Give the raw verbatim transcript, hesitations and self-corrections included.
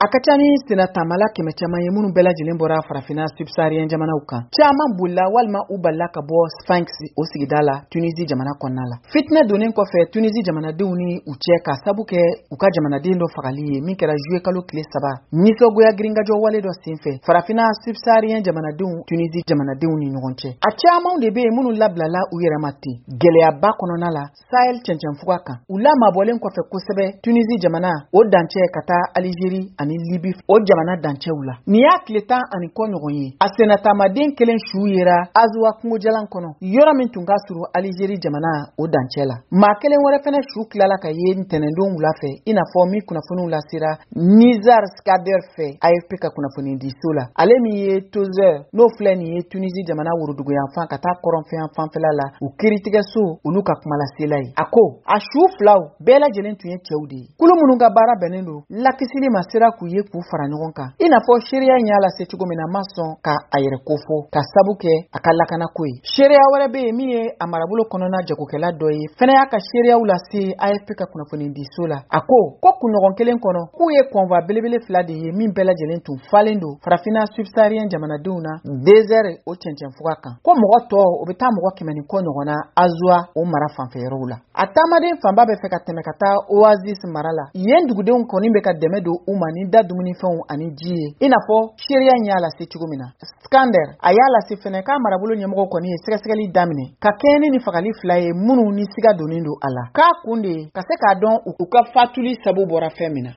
Akachani senatamala kɛmɛ caman ye minnu bɛɛ lajɛlen bɔra farafina subsaharienne jamanaw kan. Caman bolila walima u balila ka bɔ Sphinx o sigida la Tunisie jamana kɔnɔna la. Fitinɛ donnen kɔfɛ Tunisie jamanadenw ni u cɛ ka sabu kɛ u ka jamanaden dɔ fagali ye min kɛra juillet kalo tile saba. Nisɔngoya girinkajɔ wale dɔ senfɛ farafina subsaharienne jamanadenw Tunisie jamanadenw ni ɲɔgɔn cɛ. A camanw de be yen minnu labilala u yɛrɛ ma ten. Gɛlɛyaba kɔnɔna la Sahel cɛncɛnfuga kan. U lamabɔlen kɔfɛ kosɛbɛ Tunisie jamana o dancɛ ka taa Algérie ani Libi o jamana dancɛw la. Ni y'a tile tan ani kɔ ɲɔgɔn ye. A senatamaden kelen su yera Azoua kungojalan kɔnɔ yɔrɔ min tun ka surun Algérie jamana o dancɛ la. Maa kelen wɛrɛ fɛnɛ su tilala ka ye ntɛnɛndon wula fɛ i n'a fɔ min kunnafoniw lasera Nizar Skader fɛ A F P ka kunnafoni di so la. Ale min ye Tozer n'o filɛ nin ye Tunisie jamana worodugu yanfan ka taa kɔrɔnfɛn fanfɛla la u kiritigɛ so olu ka kumalasela ye. A ko a su filaw bɛɛ lajɛlen tun ye cɛw de ye. Kulu minnu ka baara bɛnnen don lakisili ma sera k'u ye k'u fara ɲɔgɔn kan. I n'a fɔ seereya ɲa lase cogo min na ma sɔn ka a yɛrɛ kofɔ ka sabu kɛ a ka lakana ko ye. Seereya wɛrɛ bɛ yen min ye a marabolo kɔnɔna jagokɛla dɔ ye fɛnɛ y'a ka seereyaw lase A F P ka kunnafoni di so la. A ko ko kunɲɔgɔn kelen kɔnɔ k'u ye convoi belebele fila de ye min bɛɛ lajɛlen tun falen don farafina subsaharienne jamanadenw na désert o cɛncɛnfuga kan. Ko mɔgɔ tɔ o bɛ taa mɔgɔ kɛmɛ ni kɔ ɲɔgɔn na Azoua o mara fanfɛyɔrɔw la. A taamaden fanba bɛ fɛ ka tɛmɛ ka taa Oasis mara la. Yen dugudenw kɔni bɛ ka dɛmɛ don u ma ni da dumunifɛnw ani ji ye. I n'a fɔ seereya ɲa lase cogo min na. Skander a y'a lase fɛnɛ k'a marabolo ɲɛmɔgɔ kɔni ye sɛgɛsɛgɛli daminɛ ka kɛɲɛ ni fagali fila ye minnu ni siga donnen don a la. K'a kun de ka se k'a dɔn u ka fatuli sabu bɔra fɛn min na.